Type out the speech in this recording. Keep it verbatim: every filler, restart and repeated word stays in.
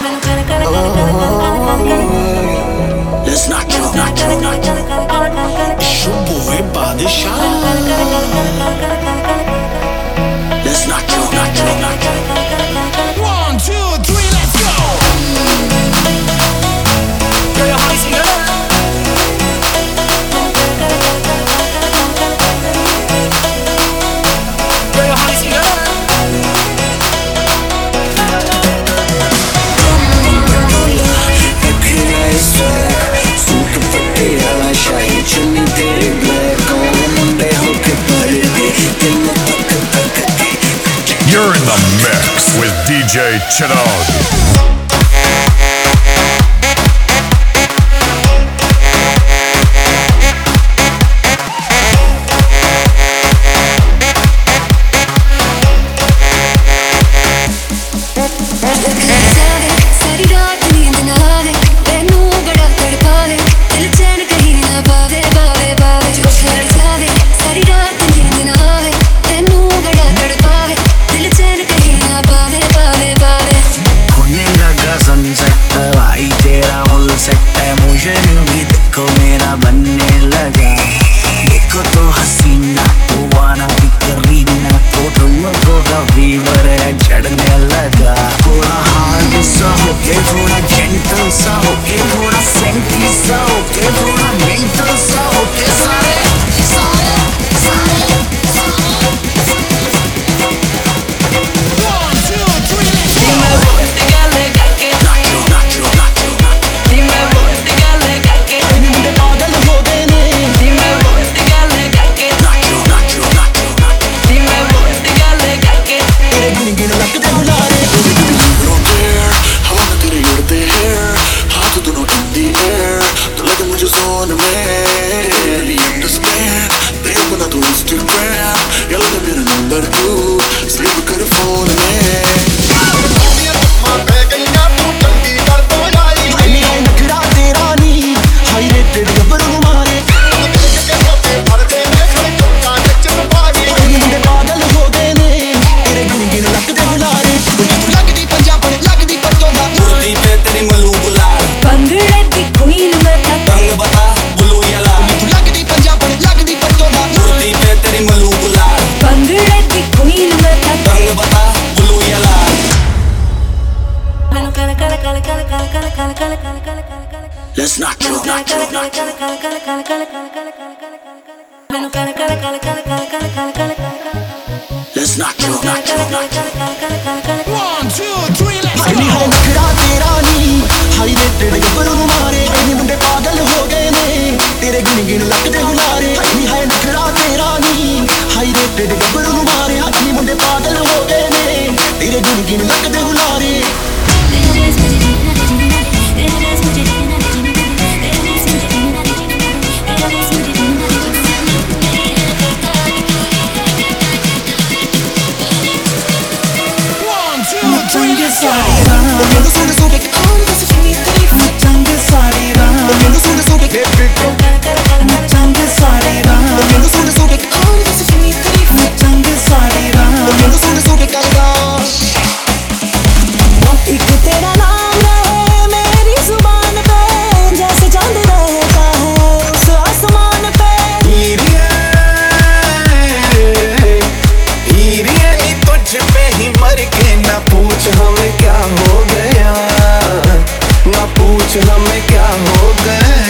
Let's knock you, knock you, knock you. It's your boy Badishah. Let's knock you, knock you, knock you. One, two, three, let's go. Girl, your honey singer. Girl, your honey singer. You're in the mix with D J Chirag. Let's knock you, knock you, knock you. Let's knock you, knock you, knock you. One, two, three, let's go. नखरा तेरा नी high rated गबरू मारे इन्हीं मुंडे पागल हो गए ने तेरे गिन गिन लगदे हुलारे नी हाय नखरा तेरा नी हाई रेटेड गबरू मारे इन्हीं मुंडे पागल हो गए ने तेरे गिन गिन लगदे हुलारे हमें क्या हो गया